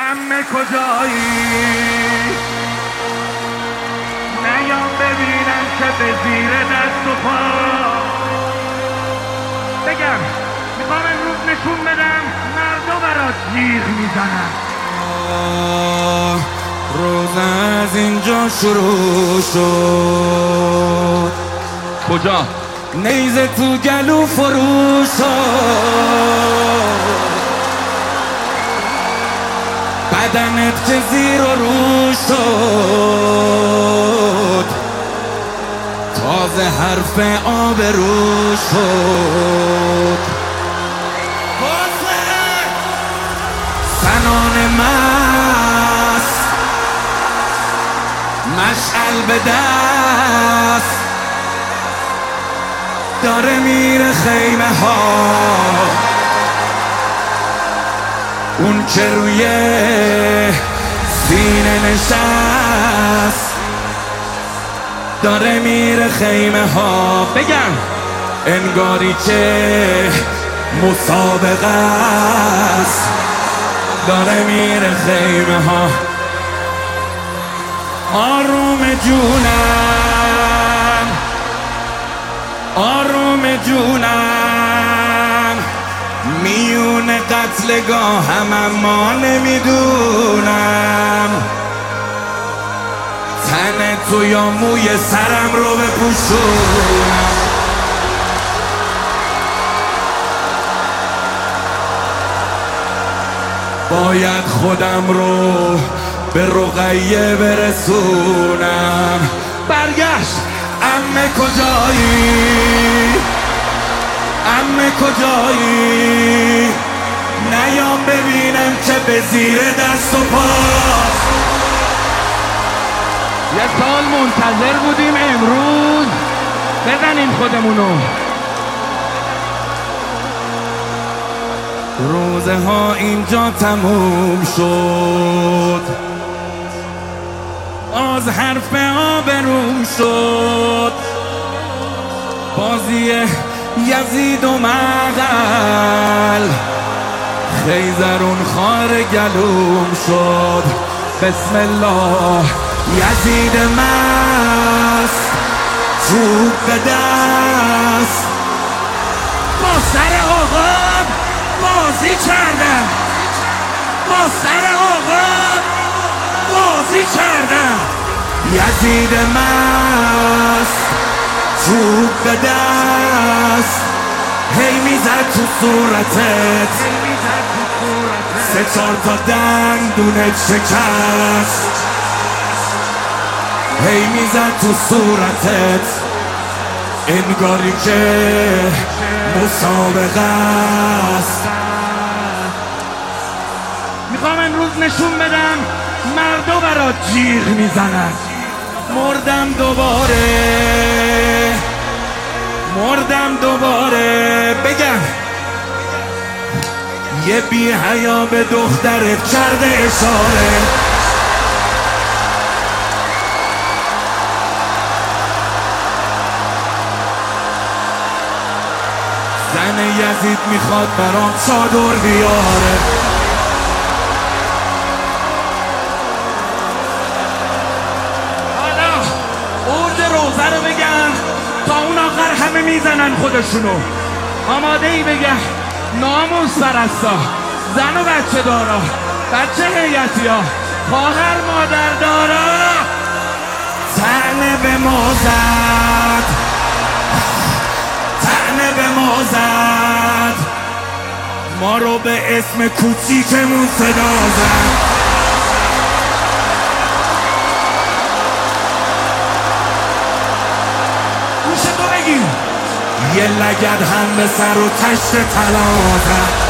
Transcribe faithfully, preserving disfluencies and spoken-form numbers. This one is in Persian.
عمه کجایی؟ نیام ببینم که به زیر دست و پا. بگم میخوام امروز نشون بدم مردم برات جیغ میزنن. روز از اینجا شروع شد. کجا؟ نیزه تو گلو فرو شد. بدنت که زیر و رو شد. تازه حرف آبرو شد. زنان مست مشعل به دست داره میره خیمه ها. اون که روی سینه نشست داره میره خیمه ها. بگم انگاری که مسابقه است داره میره خیمه ها. آروم جونم آروم جونم میون قتلگاه هم اما نمیدونم تن تو یا موی سرم رو بپوشونم. باید خودم رو به رقیه برسونم. برگشت عمه کجایی؟ عمه کجایی؟ نیام ببینم که به زیر دست و پا. یه سال منتظر بودیم امروز بزنیم خودمونو. روزه ها اینجا تموم شد. از حرف آبروم شد. بازی یزید و مغل خیزرون خار گلوم شد. بسم الله یزید مست توپ به دست با سر آقا بازی کردم. با سر آقا بازی کردم. یزید مست توپ به دست هی میزد تو صورتت. سه چار تا دندونت شکست. هی میزد تو صورتت انگاری که مسابقه است. میخوام امروز نشون بدم مردم برات جیغ میزنن. مردم دوباره مردم دوباره. بگم یه بی حیا به دخترت کرده اشاره. زن یزید میخواد برام چادر بیاره. حالا ارد روزه رو بگم تا اون آخر همه میزنن خودشونو. آماده ای بگم ناموس پرستا، زن و بچه دارا، بچه هیئتی ها، خواهر مادر دارا. طعنه به ما زد طعنه به ما زد ما رو به اسم کوچیکمون صدا زد. گوش تو بگیر یه لگد هم به سر و تشت طلا زد.